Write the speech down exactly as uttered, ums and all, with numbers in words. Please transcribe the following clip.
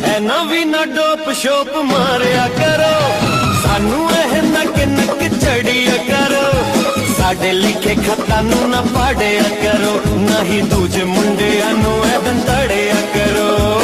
ਐ ਨਵੀਂ ਨਾ ਡੋਪ ਸ਼ੋਪ ਮਾਰਿਆ ਕਰੋ, ਸਾਨੂੰ ਇਹ ਨੱਕ ਨੱਕ ਚੜਿਆ ਕਰੋ। ਸਾਡੇ ਲਿਖੇ ਖਤਾਂ ਨੂੰ ਨਾ ਪਾੜਿਆ ਕਰੋ, ਨਾ ਹੀ ਦੂਜੇ ਮੁੰਡਿਆਂ ਨੂੰ ਐ ਦੰਦੜਿਆ ਕਰੋ।